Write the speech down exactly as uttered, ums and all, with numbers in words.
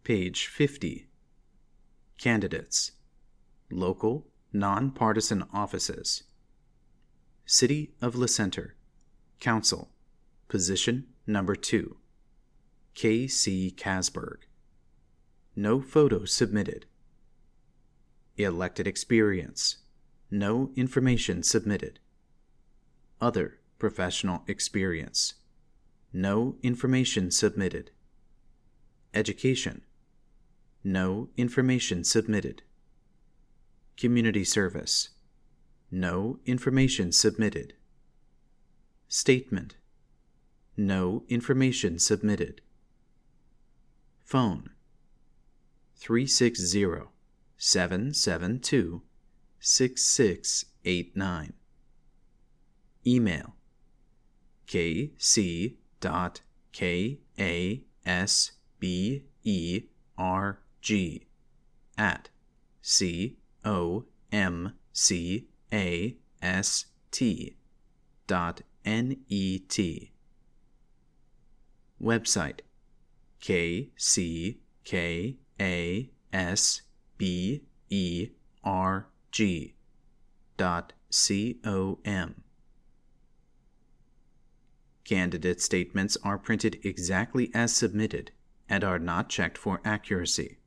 Page fifty. Candidates. Local, non-partisan offices. City of Le Center. Council. Position number two. K C Casberg. No photo submitted. Elected experience. No information submitted. Other professional experience. No information submitted. Education. No information submitted. Community service. No information submitted. Statement. No information submitted. Phone. three six zero, seven seven two, six six eight nine. Email. K C dot K A S B E R G at C O M C A S T dot N E T. Website. K C K A S B E R G dot C O M. Candidate statements are printed exactly as submitted and are not checked for accuracy.